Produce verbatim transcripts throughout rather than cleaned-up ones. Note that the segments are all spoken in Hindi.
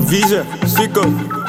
Visa, Zico.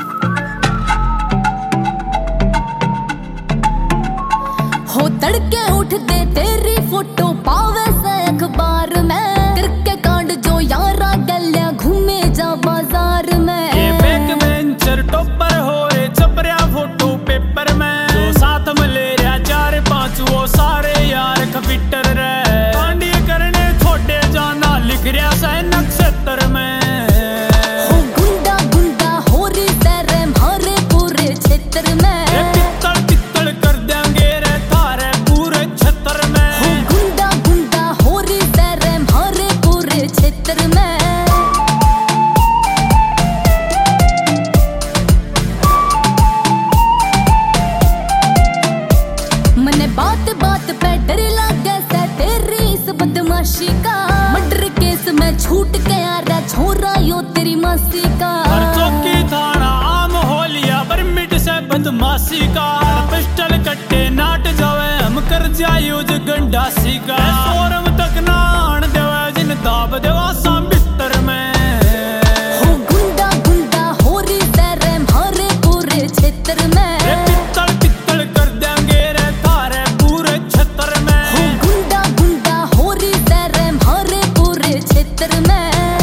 हो तड़के उठते तेरी फोटो पावे से अखबार में, करके कांड जो यारा गलिया घूमे जा बाजार में। ये बैक बेंचर टॉपर हो रे छपरिया फोटो पेपर में, जो साथ में ले रहा चार पांच वो सारे यार कंप्यूटर रे। कांडी करने छोटे जाना लिख रहा से नक्षत्र में। हो गुंडा गुंडा हो रही तेरे मारे पूरे क्षेत्र में। ये पित्तल पित्तल कर देंगे रे थारे पूरे क्षेत्र में। हो गुंडा गुंडा हो रही तेरे मारे पूरे क्षेत्र में। मने बात बात पे डर लागे से तेरी इस बदमाशी का, मर्डर केस में छूट के आ रहा छोरा यो तेरी मासी का। हर चौकी थाना आम हो लिया परमिट से बदमाशी का। पिस्टल कट्टे नाट जावे हम कर जा यूज गंडासी का। शोरम तक ना आन देवे जिन दाब देवा साम बिस्तर में। हो गुंडा गुंडा हो रही तेरे मारे पूरे क्षेत्र में। रे पित्तल पित्तल कर देंगे रे थारे पूरे क्षेत्र में। हो गुंडा गुंडा हो रही तेरे मारे पूरे क्षेत्र में।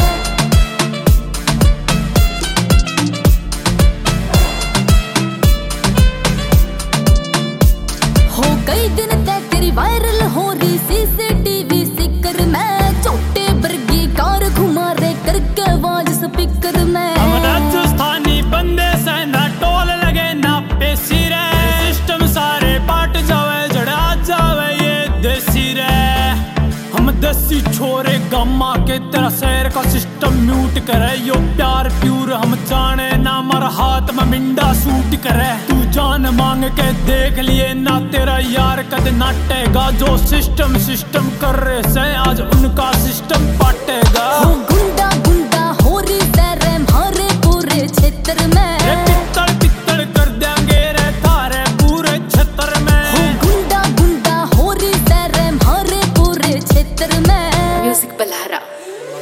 हो कई दिन तक तेरी वायरल हो रही सीसीटीवी स्टिकर में, छोटे बर्गी कार घुमा रे करके आवाज स्पीकर में। हम राजस्थानी बंदे से ना टोल लगे ना पेशी रे। सिस्टम सारे पाट जावे जड़ा जावे ये देसी रे। हम देसी छोरे गम्मा के तेरा शहर का सिस्टम म्यूट करे। यो प्यार प्यूर हम जाने ना मर हाथ में मिंडा सूट करे। तू जान मांग के देख लिए ना तेरा यार कद नाटेगा। जो सिस्टम सिस्टम कर रहे से आज उनका सिस्टम पाटेगा। हो गुंडा गुंडा हो रही तेरे मारे पूरे क्षेत्र में। रे पित्तल पित्तल कर देंगे रे थारे पूरे क्षेत्र में। हो गुंडा गुंडा हो रही तेरे मारे पूरे क्षेत्र में। म्यूजिक बल्हारा।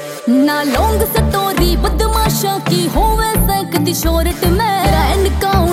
ना लॉन्ग स्टोरी बदमाशों की होवे सकती शोरट में। तेरा एनकाउंटर